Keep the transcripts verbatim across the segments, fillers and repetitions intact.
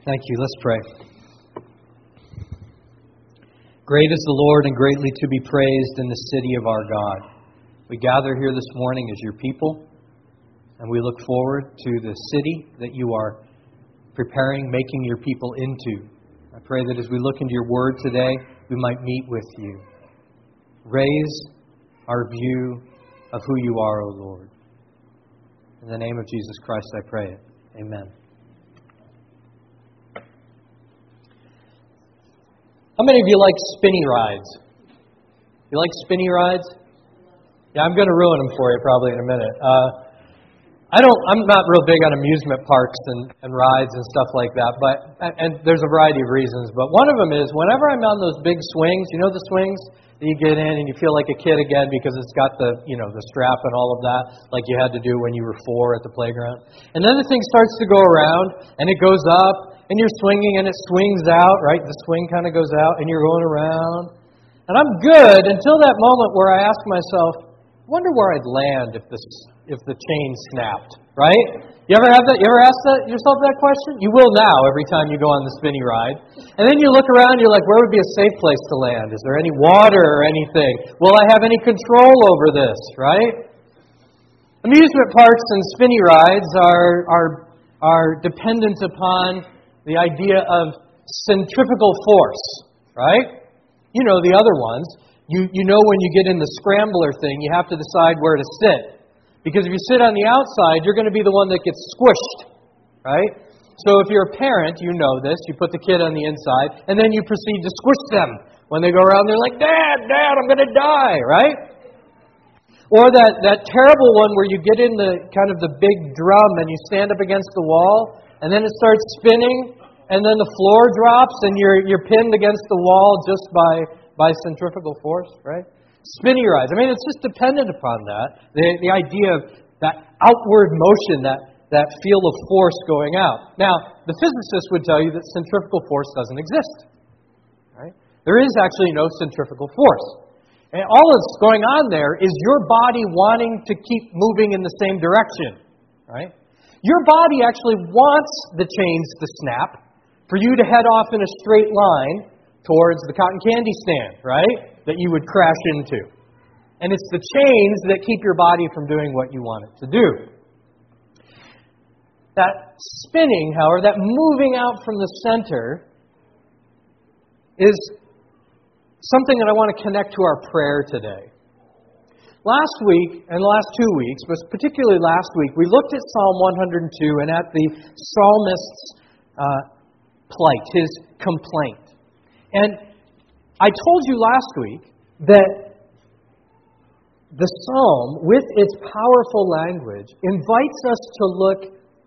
Thank you. Let's pray. Great is the Lord and greatly to be praised in the city of our God. We gather here this morning as your people, and we look forward to the city that you are preparing, making your people into. I pray that as we look into your word today, we might meet with you. Raise our view of who you are, O Lord. In the name of Jesus Christ I pray it. Amen. How many of you like spinny rides? You like spinny rides? Yeah, I'm going to ruin them for you probably in a minute. Uh, I don't. I'm not real big on amusement parks and, and rides and stuff like that. But and there's a variety of reasons. But one of them is whenever I'm on those big swings, you know the swings that you get in and you feel like a kid again because it's got the you know the strap and all of that, like you had to do when you were four at the playground. And then the thing starts to go around and it goes up. And you're swinging, and it swings out, right? The swing kind of goes out, and you're going around. And I'm good until that moment where I ask myself, I wonder where I'd land if this, if the chain snapped, right? You ever have that? You ever ask that, yourself that question? You will now every time you go on the spinny ride. And then you look around, you're like, where would be a safe place to land? Is there any water or anything? Will I have any control over this, right? Amusement parks and spinny rides are are are dependent upon the idea of centrifugal force, right? You know the other ones. You you know when you get in the scrambler thing, you have to decide where to sit. Because if you sit on the outside, you're going to be the one that gets squished, right? So if you're a parent, you know this. You put the kid on the inside, and then you proceed to squish them. When they go around, they're like, Dad, Dad, I'm going to die, right? Or that, that terrible one where you get in the kind of the big drum and you stand up against the wall, and then it starts spinning, and then the floor drops, and you're you're pinned against the wall just by, by centrifugal force, right? Spinny rides. I mean, it's just dependent upon that. The the idea of that outward motion, that, that feel of force going out. Now, the physicists would tell you that centrifugal force doesn't exist. Right? There is actually no centrifugal force. And all that's going on there is your body wanting to keep moving in the same direction. Right? Your body actually wants the chains to snap for you to head off in a straight line towards the cotton candy stand, right? That you would crash into. And it's the chains that keep your body from doing what you want it to do. That spinning, however, that moving out from the center is something that I want to connect to our prayer today. Last week, and the last two weeks, but particularly last week, we looked at Psalm one hundred two and at the psalmist's uh, plight, his complaint. And I told you last week that the psalm, with its powerful language, invites us to look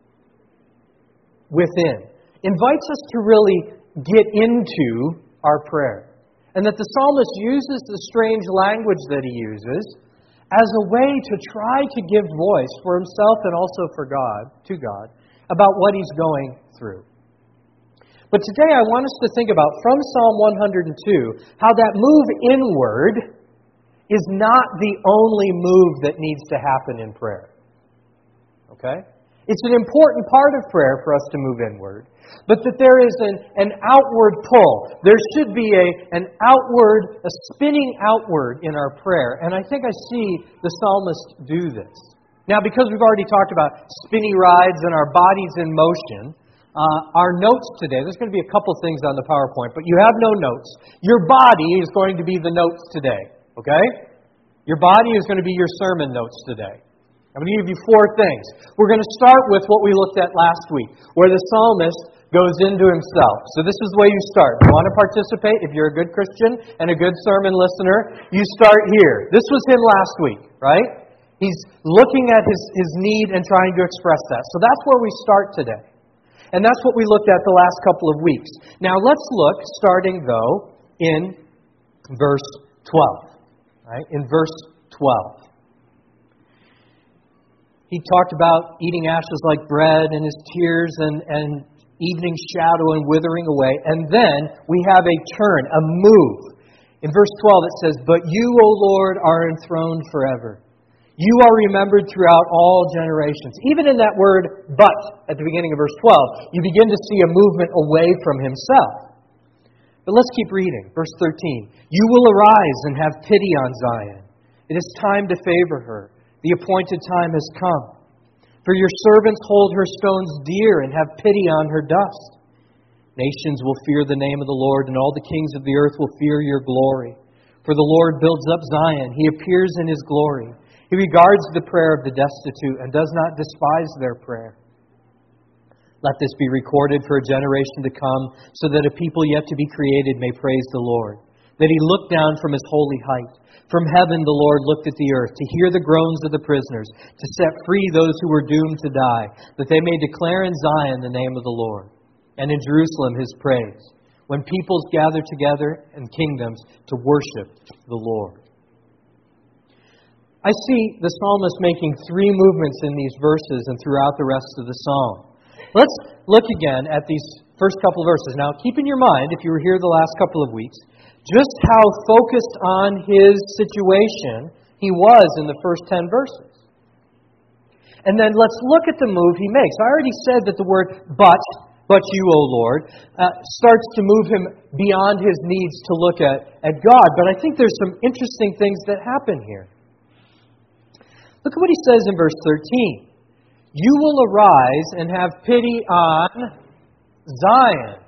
within, invites us to really get into our prayer. And that the psalmist uses the strange language that he uses as a way to try to give voice for himself and also for God, to God, about what he's going through. But today I want us to think about, from Psalm one hundred two, how that move inward is not the only move that needs to happen in prayer. Okay? It's an important part of prayer for us to move inward, but that there is an, an outward pull. There should be a, an outward, a spinning outward in our prayer. And I think I see the psalmist do this. Now, because we've already talked about spinny rides and our bodies in motion, Uh, our notes today, there's going to be a couple things on the PowerPoint, but you have no notes. Your body is going to be the notes today, okay? Your body is going to be your sermon notes today. I'm going to give you four things. We're going to start with what we looked at last week, where the psalmist goes into himself. So this is the way you start. If you want to participate, if you're a good Christian and a good sermon listener, you start here. This was him last week, right? He's looking at his, his need and trying to express that. So that's where we start today. And that's what we looked at the last couple of weeks. Now let's look, starting though, in verse twelve. Right? In verse twelve. He talked about eating ashes like bread and his tears and, and evening shadow and withering away. And then we have a turn, a move. In verse twelve it says, But you, O Lord, are enthroned forever. You are remembered throughout all generations. Even in that word, but, at the beginning of verse twelve, you begin to see a movement away from himself. But let's keep reading. Verse thirteen. You will arise and have pity on Zion. It is time to favor her. The appointed time has come. For your servants hold her stones dear and have pity on her dust. Nations will fear the name of the Lord, and all the kings of the earth will fear your glory. For the Lord builds up Zion. He appears in his glory. He regards the prayer of the destitute and does not despise their prayer. Let this be recorded for a generation to come, so that a people yet to be created may praise the Lord. That he looked down from his holy height. From heaven the Lord looked at the earth, to hear the groans of the prisoners, to set free those who were doomed to die, that they may declare in Zion the name of the Lord, and in Jerusalem his praise, when peoples gather together and kingdoms to worship the Lord. I see the psalmist making three movements in these verses and throughout the rest of the psalm. Let's look again at these first couple of verses. Now, keep in your mind, if you were here the last couple of weeks, just how focused on his situation he was in the first ten verses. And then let's look at the move he makes. I already said that the word but, but you, O Lord, uh, starts to move him beyond his needs to look at, at God. But I think there's some interesting things that happen here. Look at what he says in verse thirteen. You will arise and have pity on Zion.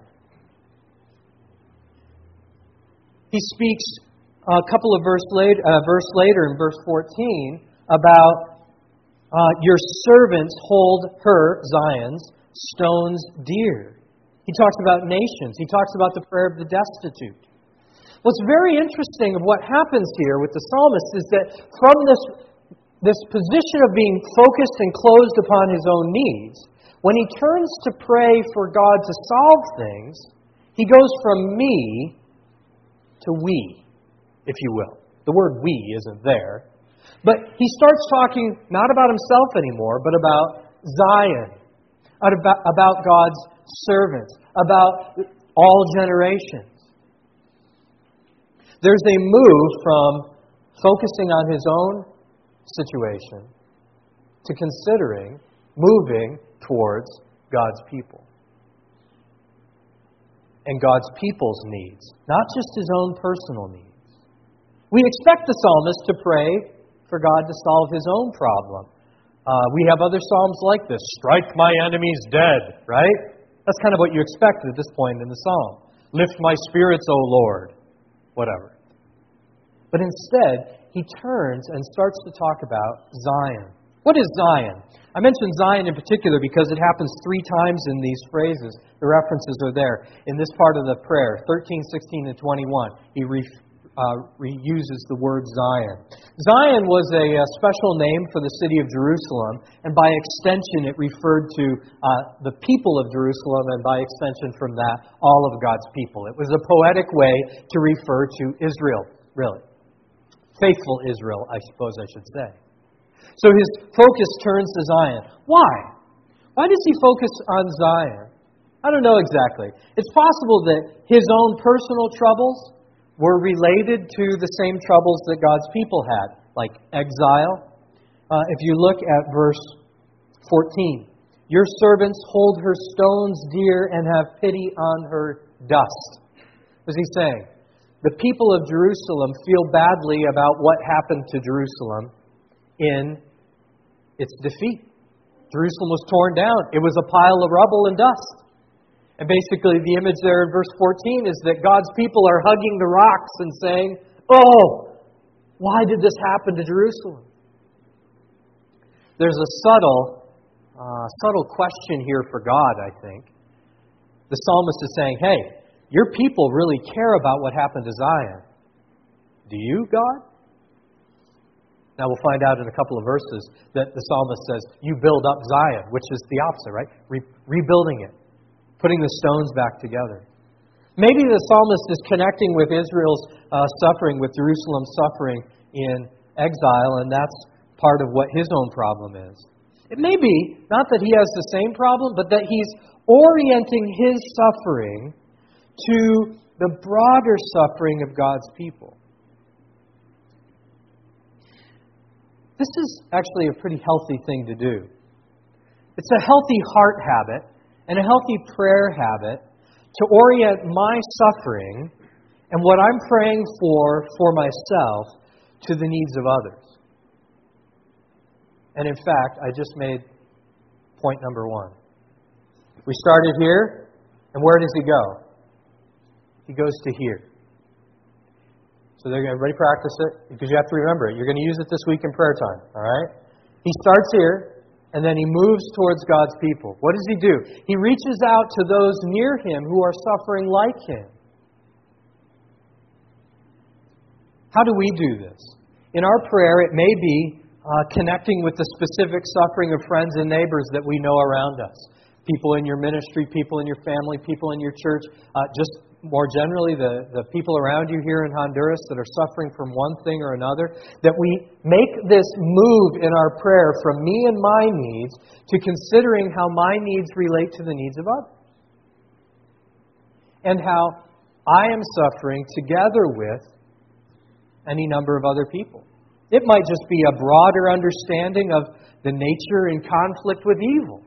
He speaks a couple of verse later, uh, verse later in verse fourteen about uh, your servants hold her, Zion's, stones dear. He talks about nations. He talks about the prayer of the destitute. What's very interesting of what happens here with the psalmist is that from this This position of being focused and closed upon his own needs, when he turns to pray for God to solve things, he goes from me to we, if you will. The word we isn't there. But he starts talking not about himself anymore, but about Zion, about God's servants, about all generations. There's a move from focusing on his own situation to considering moving towards God's people and God's people's needs, not just his own personal needs. We expect the psalmist to pray for God to solve his own problem. Uh, we have other psalms like this. Strike my enemies dead, right? That's kind of what you expect at this point in the psalm. Lift my spirits, O Lord. Whatever. But instead, he turns and starts to talk about Zion. What is Zion? I mentioned Zion in particular because it happens three times in these phrases. The references are there in this part of the prayer, thirteen, sixteen, and twenty-one. He re, uh, reuses the word Zion. Zion was a, a special name for the city of Jerusalem, and by extension it referred to uh, the people of Jerusalem, and by extension from that, all of God's people. It was a poetic way to refer to Israel, really. Faithful Israel, I suppose I should say. So his focus turns to Zion. Why? Why does he focus on Zion? I don't know exactly. It's possible that his own personal troubles were related to the same troubles that God's people had, like exile. Uh, if you look at verse fourteen, your servants hold her stones dear and have pity on her dust. What is he saying? The people of Jerusalem feel badly about what happened to Jerusalem in its defeat. Jerusalem was torn down. It was a pile of rubble and dust. And basically the image there in verse fourteen is that God's people are hugging the rocks and saying, oh, why did this happen to Jerusalem? There's a subtle, uh, subtle question here for God, I think. The psalmist is saying, hey, your people really care about what happened to Zion. Do you, God? Now we'll find out in a couple of verses that the psalmist says, you build up Zion, which is the opposite, right? Re- rebuilding it, putting the stones back together. Maybe the psalmist is connecting with Israel's uh, suffering, with Jerusalem's suffering in exile, and that's part of what his own problem is. It may be, not that he has the same problem, but that he's orienting his suffering to the broader suffering of God's people. This This is actually a pretty healthy thing to do. It's a healthy heart habit and a healthy prayer habit to orient my suffering and what I'm praying for for myself to the needs of others. And in fact, I just made point number one. We started here, and where does he go? He goes to here. So they're going to everybody practice it, because you have to remember it. You're going to use it this week in prayer time, all right? He starts here, and then he moves towards God's people. What does he do? He reaches out to those near him who are suffering like him. How do we do this? In our prayer, it may be uh, connecting with the specific suffering of friends and neighbors that we know around us. People in your ministry, people in your family, people in your church, uh, just more generally, the, the people around you here in Honduras that are suffering from one thing or another, that we make this move in our prayer from me and my needs to considering how my needs relate to the needs of others. And how I am suffering together with any number of other people. It might just be a broader understanding of the nature and conflict with evil.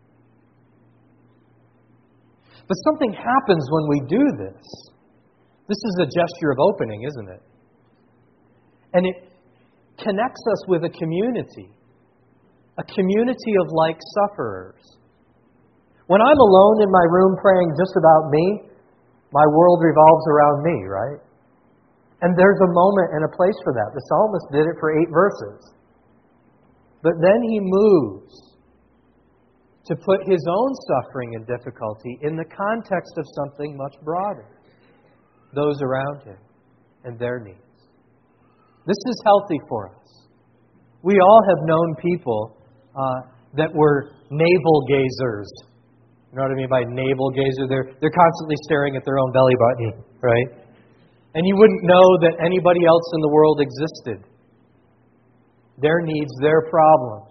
But something happens when we do this. This is a gesture of opening, isn't it? And it connects us with a community. A community of like sufferers. When I'm alone in my room praying just about me, my world revolves around me, right? And there's a moment and a place for that. The psalmist did it for eight verses. But then he moves to put his own suffering and difficulty in the context of something much broader. Those around him and their needs. This is healthy for us. We all have known people uh, that were navel gazers. You know what I mean by navel gazer? They're, they're constantly staring at their own belly button, right? And you wouldn't know that anybody else in the world existed. Their needs, their problems.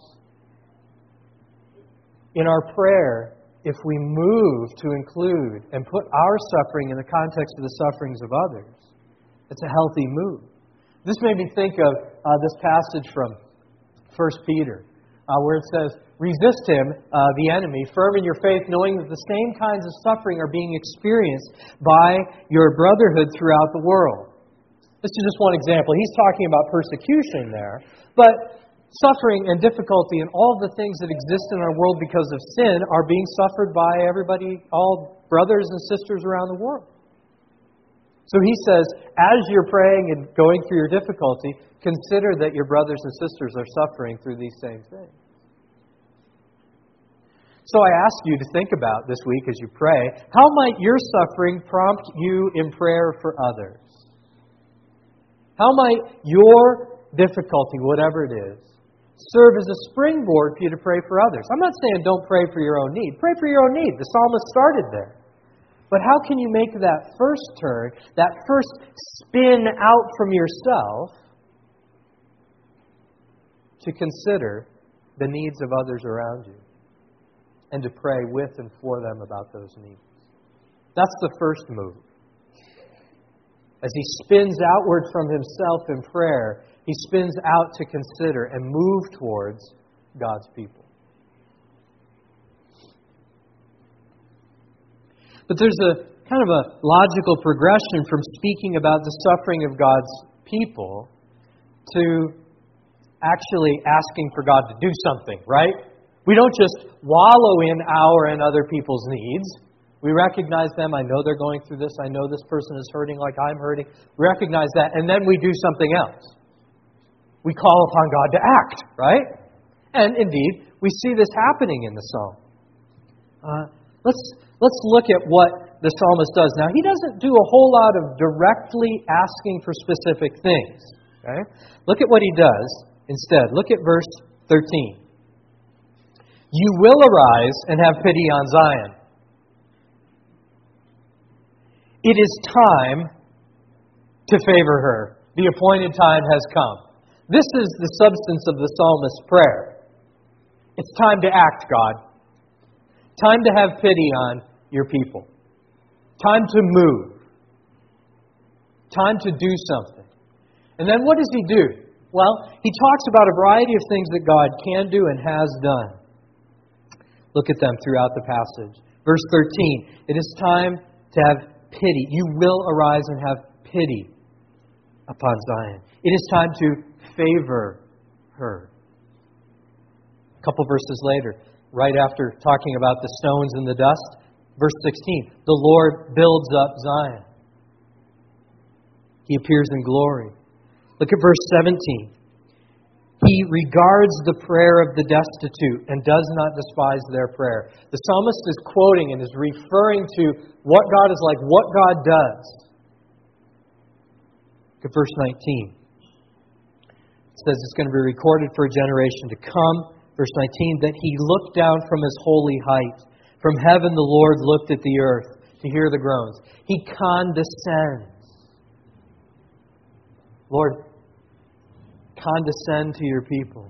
In our prayer, if we move to include and put our suffering in the context of the sufferings of others, it's a healthy move. This made me think of uh, this passage from First Peter, uh, where it says, resist him, uh, the enemy, firm in your faith, knowing that the same kinds of suffering are being experienced by your brotherhood throughout the world. This is just one example. He's talking about persecution there, but suffering and difficulty and all the things that exist in our world because of sin are being suffered by everybody, all brothers and sisters around the world. So he says, as you're praying and going through your difficulty, consider that your brothers and sisters are suffering through these same things. So I ask you to think about this week as you pray, how might your suffering prompt you in prayer for others? How might your difficulty, whatever it is, serve as a springboard for you to pray for others? I'm not saying don't pray for your own need. Pray for your own need. The psalmist started there. But how can you make that first turn, that first spin out from yourself to consider the needs of others around you and to pray with and for them about those needs? That's the first move. As he spins outward from himself in prayer, he spins out to consider and move towards God's people. But there's a kind of a logical progression from speaking about the suffering of God's people to actually asking for God to do something, right? We don't just wallow in our and other people's needs. We recognize them. I know they're going through this. I know this person is hurting like I'm hurting. We recognize that, and then we do something else. We call upon God to act, right? And indeed, we see this happening in the psalm. Uh, let's let's look at what the psalmist does. Now, he doesn't do a whole lot of directly asking for specific things. Okay? Look at what he does instead. Look at verse thirteen. You will arise and have pity on Zion. It is time to favor her. The appointed time has come. This is the substance of the psalmist's prayer. It's time to act, God. Time to have pity on your people. Time to move. Time to do something. And then what does he do? Well, he talks about a variety of things that God can do and has done. Look at them throughout the passage. Verse thirteen, it is time to have pity. You will arise and have pity upon Zion. It is time to favor her. A couple verses later, right after talking about the stones and the dust, verse sixteen, the Lord builds up Zion. He appears in glory. Look at verse seventeen. He regards the prayer of the destitute and does not despise their prayer. The psalmist is quoting and is referring to what God is like, what God does. Look at verse nineteen. It says it's going to be recorded for a generation to come. Verse nineteen, that He looked down from His holy height. From heaven the Lord looked at the earth to hear the groans. He condescends. Lord, condescend to your people.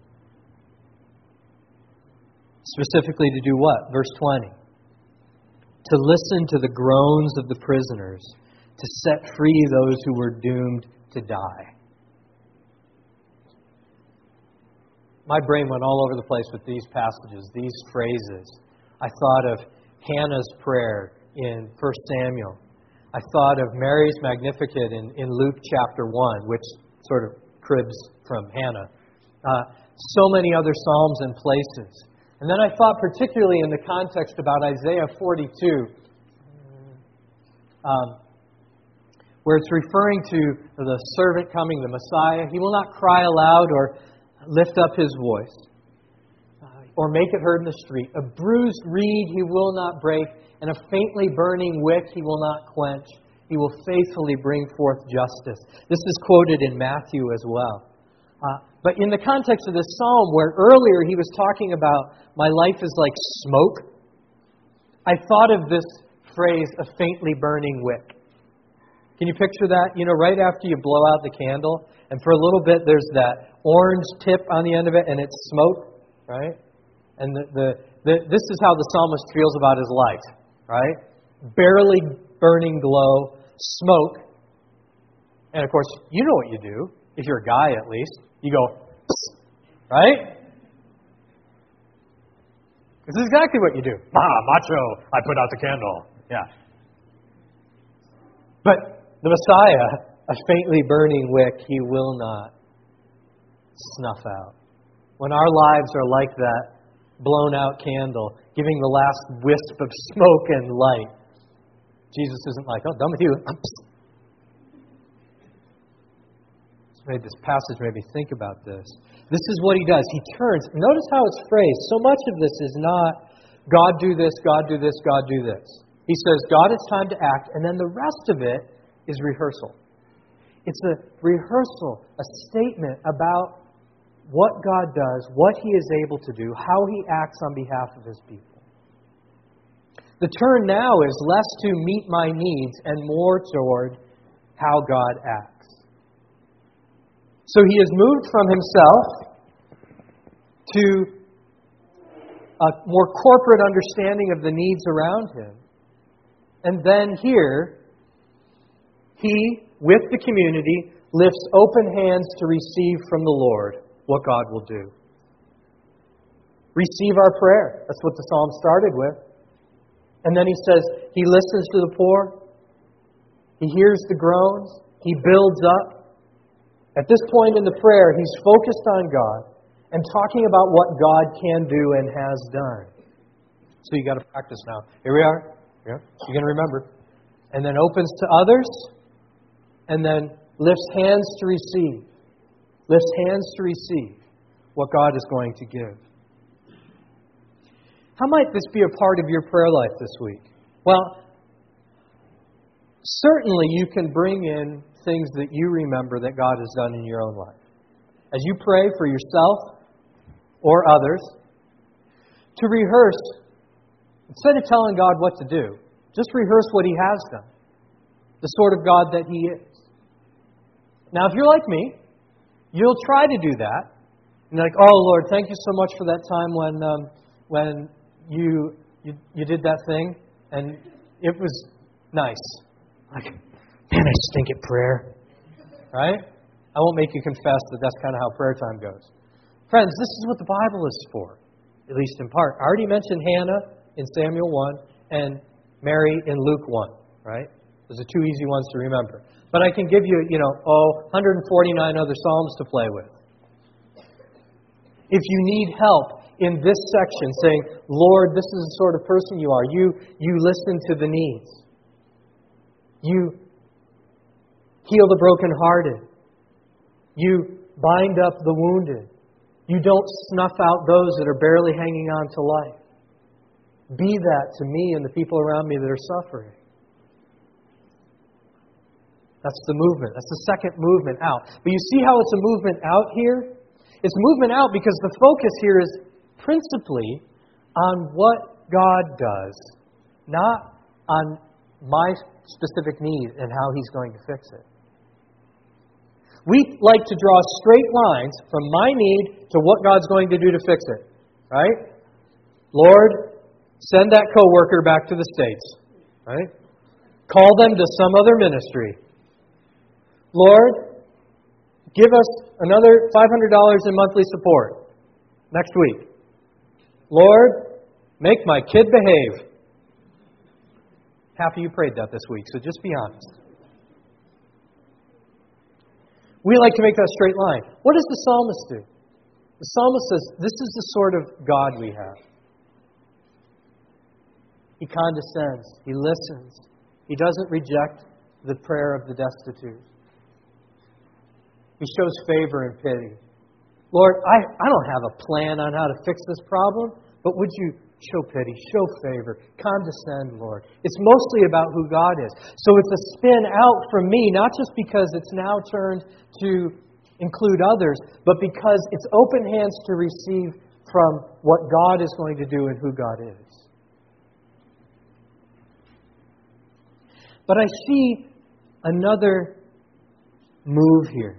Specifically to do what? Verse twenty. To listen to the groans of the prisoners, to set free those who were doomed to die. My brain went all over the place with these passages, these phrases. I thought of Hannah's prayer in First Samuel. I thought of Mary's Magnificat in, in Luke chapter one, which sort of cribs from Hannah. Uh, so many other psalms and places. And then I thought particularly in the context about Isaiah forty-two, um, where it's referring to the servant coming, the Messiah. He will not cry aloud or lift up his voice, uh, or make it heard in the street. A bruised reed he will not break, and a faintly burning wick he will not quench. He will faithfully bring forth justice. This is quoted in Matthew as well. Uh, but in the context of this psalm, where earlier he was talking about, my life is like smoke, I thought of this phrase, a faintly burning wick. Can you picture that? You know, right after you blow out the candle, and for a little bit there's that orange tip on the end of it, and it's smoke, right? And the, the, the this is how the psalmist feels about his life, right? Barely burning glow, smoke. And of course, you know what you do, if you're a guy at least. You go, psst, right? This is exactly what you do. Ah, macho, I put out the candle. Yeah. But the Messiah, a faintly burning wick, He will not snuff out. When our lives are like that blown out candle, giving the last wisp of smoke and light, Jesus isn't like, oh, done with you. Made this passage made me think about this. This is what He does. He turns. Notice how it's phrased. So much of this is not, God do this, God do this, God do this. He says, God, it's time to act, and then the rest of it is rehearsal. It's a rehearsal, a statement about what God does, what He is able to do, how He acts on behalf of His people. The turn now is less to meet my needs and more toward how God acts. So He has moved from Himself to a more corporate understanding of the needs around Him. And then here, He, with the community, lifts open hands to receive from the Lord what God will do. Receive our prayer. That's what the psalm started with. And then he says, He listens to the poor. He hears the groans. He builds up. At this point in the prayer, he's focused on God and talking about what God can do and has done. So you got to practice now. Here we are. Yeah. You're going to remember. And then opens to others. And then lifts hands to receive. Lifts hands to receive what God is going to give. How might this be a part of your prayer life this week? Well, certainly you can bring in things that you remember that God has done in your own life. As you pray for yourself or others, to rehearse, instead of telling God what to do, just rehearse what He has done. The sort of God that He is. Now, if you're like me, you'll try to do that. And you're like, oh, Lord, thank you so much for that time when um, when you, you you did that thing, and it was nice. Like, man, I stink at prayer. Right? I won't make you confess that that's kind of how prayer time goes. Friends, this is what the Bible is for, at least in part. I already mentioned Hannah in Samuel one and Mary in Luke one, right? Those are two easy ones to remember. But I can give you, you know, oh, one hundred forty-nine other Psalms to play with. If you need help in this section, saying, Lord, this is the sort of person you are. You, you listen to the needs. You heal the brokenhearted. You bind up the wounded. You don't snuff out those that are barely hanging on to life. Be that to me and the people around me that are suffering. That's the movement. That's the second movement out. But you see how it's a movement out here? It's movement out because the focus here is principally on what God does, not on my specific need and how He's going to fix it. We like to draw straight lines from my need to what God's going to do to fix it. Right? Lord, send that coworker back to the States. Right? Call them to some other ministry. Lord, give us another five hundred dollars in monthly support next week. Lord, make my kid behave. Half of you prayed that this week, so just be honest. We like to make that straight line. What does the psalmist do? The psalmist says, this is the sort of God we have. He condescends. He listens. He doesn't reject the prayer of the destitute. He shows favor and pity. Lord, I, I don't have a plan on how to fix this problem, but would you show pity, show favor, condescend, Lord. It's mostly about who God is. So it's a spin out from me, not just because it's now turned to include others, but because it's open hands to receive from what God is going to do and who God is. But I see another move here.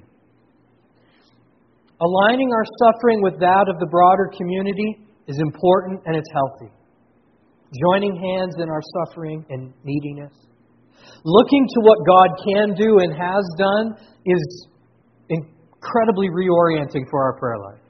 Aligning our suffering with that of the broader community is important and it's healthy. Joining hands in our suffering and neediness. Looking to what God can do and has done is incredibly reorienting for our prayer life.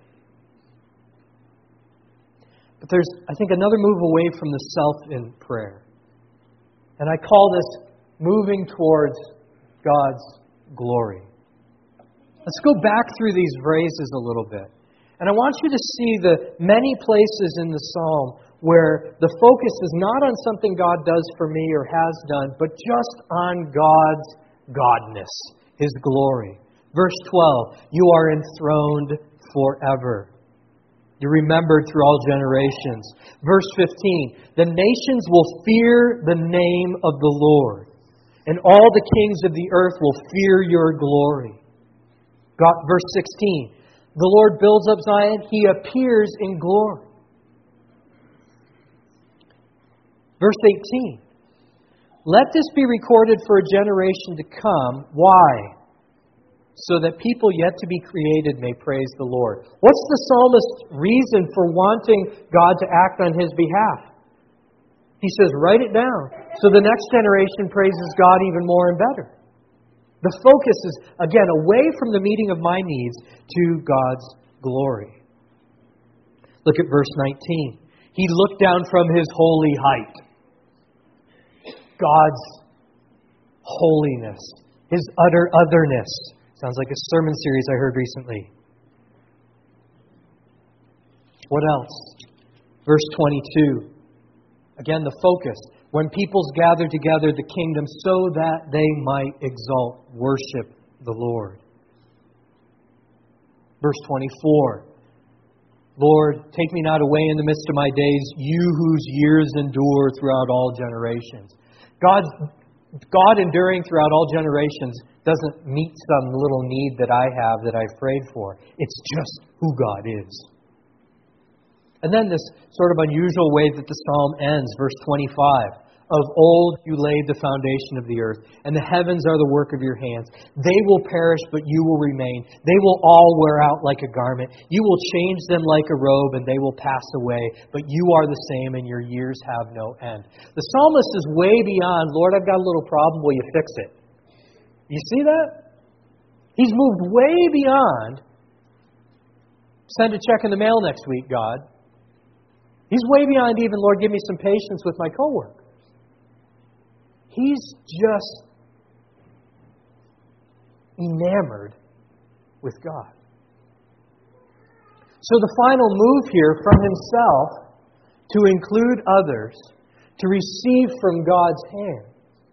But there's, I think, another move away from the self in prayer. And I call this moving towards God's glory. Let's go back through these phrases a little bit. And I want you to see the many places in the psalm where the focus is not on something God does for me or has done, but just on God's godness, His glory. Verse twelve, you are enthroned forever. You're remembered through all generations. Verse fifteen, the nations will fear the name of the Lord, and all the kings of the earth will fear your glory. God, verse sixteen, the Lord builds up Zion, He appears in glory. Verse eighteen, let this be recorded for a generation to come. Why? So that people yet to be created may praise the Lord. What's the psalmist's reason for wanting God to act on his behalf? He says, write it down so the next generation praises God even more and better. The focus is, again, away from the meeting of my needs to God's glory. Look at verse nineteen. He looked down from His holy height. God's holiness. His utter otherness. Sounds like a sermon series I heard recently. What else? Verse twenty-two. Again, the focus. When peoples gather together the kingdom so that they might exalt, worship the Lord. Verse twenty-four. Lord, take me not away in the midst of my days, you whose years endure throughout all generations. God's, God enduring throughout all generations doesn't meet some little need that I have that I've prayed for. It's just who God is. And then this sort of unusual way that the psalm ends, verse twenty-five. Of old you laid the foundation of the earth, and the heavens are the work of your hands. They will perish, but you will remain. They will all wear out like a garment. You will change them like a robe, and they will pass away. But you are the same, and your years have no end. The psalmist is way beyond, Lord, I've got a little problem. Will you fix it? You see that? He's moved way beyond, send a check in the mail next week, God. He's way beyond even, Lord, give me some patience with my coworkers. He's just enamored with God. So the final move here from himself to include others, to receive from God's hand,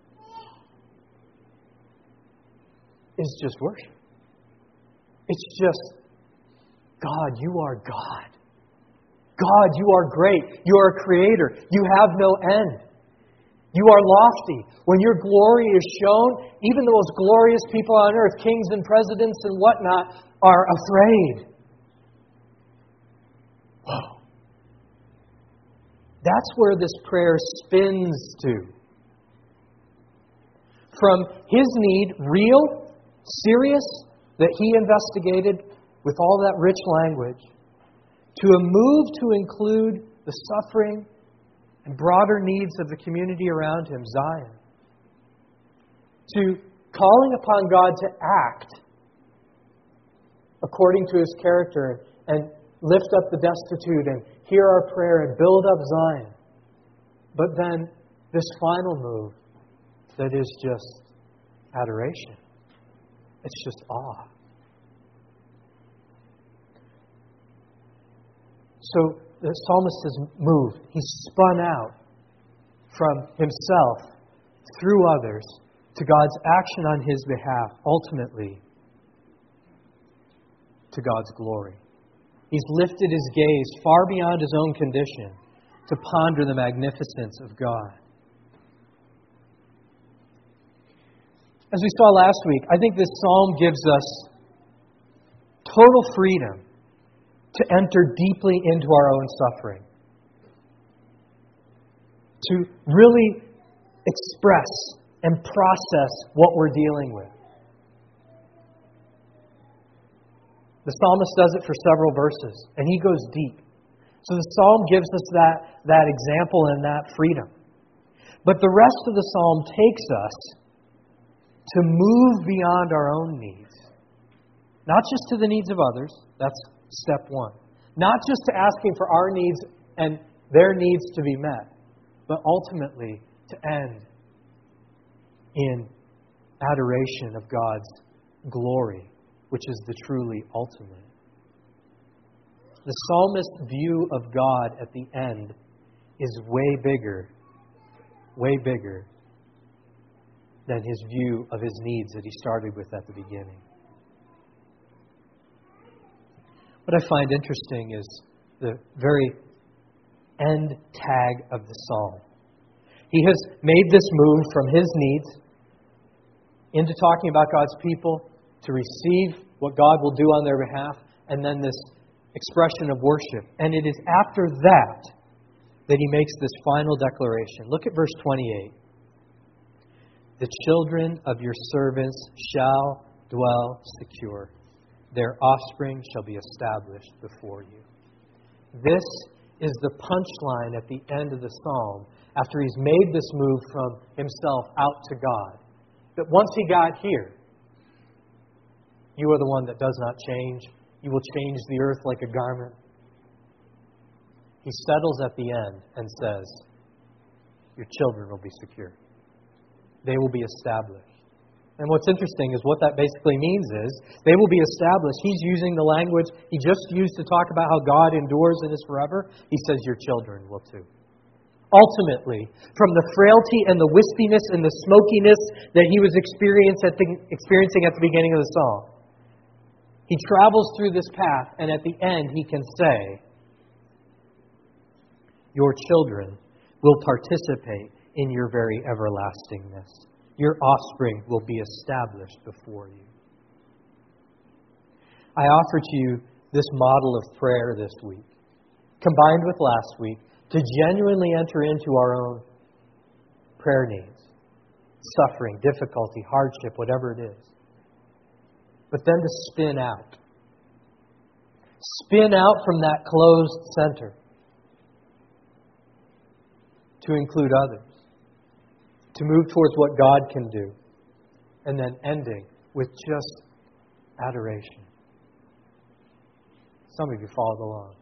is just worship. It's just, God, you are God. God, you are great. You are a creator. You have no end. You are lofty. When your glory is shown, even the most glorious people on earth, kings and presidents and whatnot, are afraid. Whoa. That's where this prayer spins to. From his need, real, serious, that he investigated with all that rich language, to a move to include the suffering and broader needs of the community around him, Zion. To calling upon God to act according to his character and lift up the destitute and hear our prayer and build up Zion. But then this final move that is just adoration. It's just awe. So the psalmist has moved. He's spun out from himself through others to God's action on his behalf, ultimately to God's glory. He's lifted his gaze far beyond his own condition to ponder the magnificence of God. As we saw last week, I think this psalm gives us total freedom to enter deeply into our own suffering. To really express and process what we're dealing with. The psalmist does it for several verses, and he goes deep. So the psalm gives us that, that example and that freedom. But the rest of the psalm takes us to move beyond our own needs. Not just to the needs of others, that's step one. Not just to asking for our needs and their needs to be met, but ultimately to end in adoration of God's glory, which is the truly ultimate. The psalmist's view of God at the end is way bigger, way bigger than his view of his needs that he started with at the beginning. What I find interesting is the very end tag of the psalm. He has made this move from his needs into talking about God's people to receive what God will do on their behalf, and then this expression of worship. And it is after that that he makes this final declaration. Look at verse twenty-eight. The children of your servants shall dwell secure. Their offspring shall be established before you. This is the punchline at the end of the psalm after he's made this move from himself out to God. That once he got here, you are the one that does not change. You will change the earth like a garment. He settles at the end and says, your children will be secure. They will be established. And what's interesting is what that basically means is they will be established. He's using the language he just used to talk about how God endures and is forever. He says your children will too. Ultimately, from the frailty and the wispiness and the smokiness that he was experiencing at the, experiencing at the beginning of the psalm, he travels through this path, and at the end he can say, your children will participate in your very everlastingness. Your offspring will be established before you. I offer to you this model of prayer this week, combined with last week, to genuinely enter into our own prayer needs, suffering, difficulty, hardship, whatever it is. But then to spin out. Spin out from that closed center to include others. To move towards what God can do. And then ending with just adoration. Some of you followed along.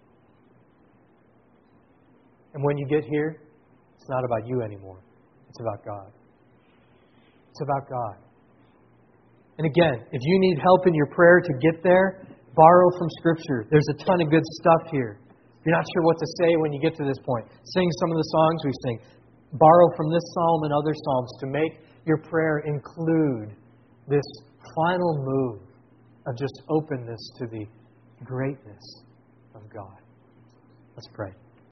And when you get here, it's not about you anymore. It's about God. It's about God. And again, if you need help in your prayer to get there, borrow from Scripture. There's a ton of good stuff here. If you're not sure what to say when you get to this point, sing some of the songs we sing. Borrow from this psalm and other psalms to make your prayer include this final move of just openness to the greatness of God. Let's pray.